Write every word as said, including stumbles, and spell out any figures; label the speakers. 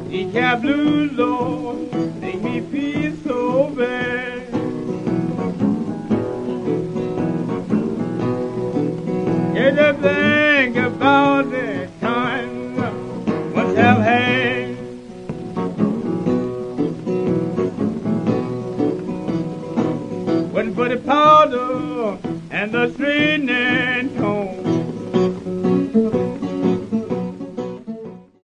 Speaker 1: These cab blues, Lord, make me feel so bad. Get to think about the time must have had. Wasn't for the powder and the straightening.